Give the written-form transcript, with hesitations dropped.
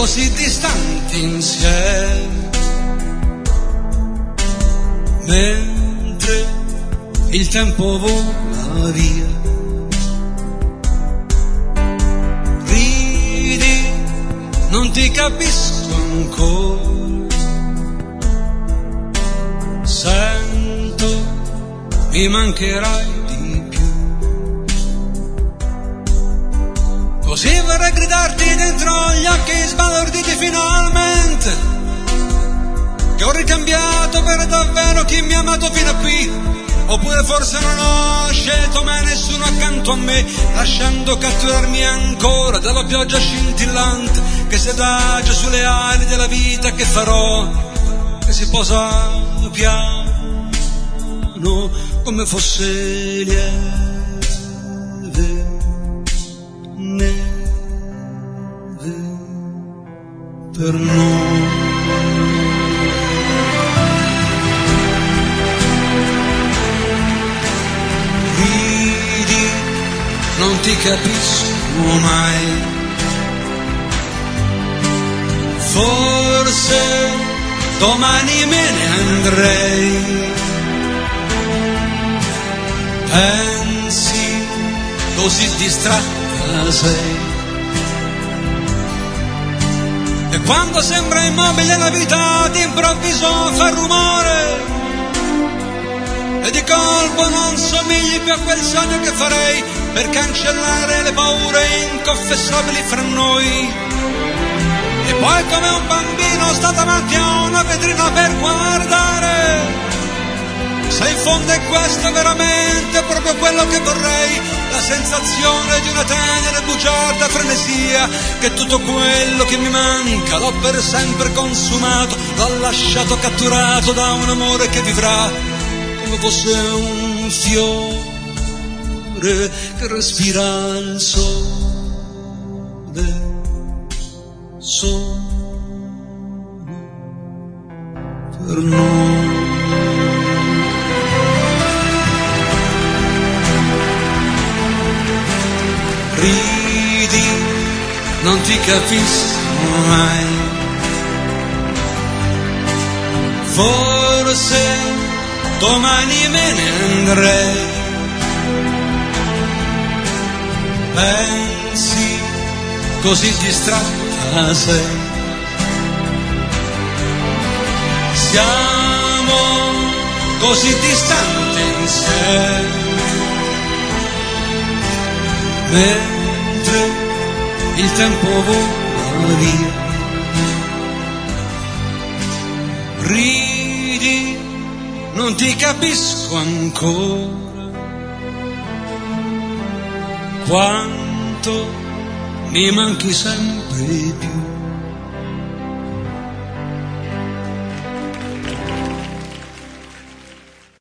così distanti insieme, mentre il tempo vola via. Ridi, non ti capisco ancora, sento mi mancherai di più. Così vorrei gridarti dentro gli occhi sbalorditi finalmente, che ho ricambiato per davvero chi mi ha amato fino a qui. Oppure forse non ho scelto mai nessuno accanto a me, lasciando catturarmi ancora dalla pioggia scintillante che si adagia sulle ali della vita che farò, che si posa piano come fosse lieve neve per noi. Ridi, non ti capisco mai, forse domani me ne andrei. Pensi, così distratta sei, e quando sembra immobile la vita d'improvviso fa rumore, e di colpo non somigli più a quel sogno che farei per cancellare le paure inconfessabili fra noi. E poi come un bambino sto davanti a una vetrina per guardare, se in fondo è questo veramente proprio quello che vorrei, la sensazione di una tenera e bugiarda frenesia, che tutto quello che mi manca l'ho per sempre consumato, l'ho lasciato catturato da un amore che vivrà come fosse un fiore che respira il sole, solo per noi. Ridi, non ti capisco mai, forse domani me ne andrei. Pensi, così distratta sei, siamo così distanti insieme, mentre il tempo vola via. Ridi, non ti capisco ancora, quanto mi manchi sempre più.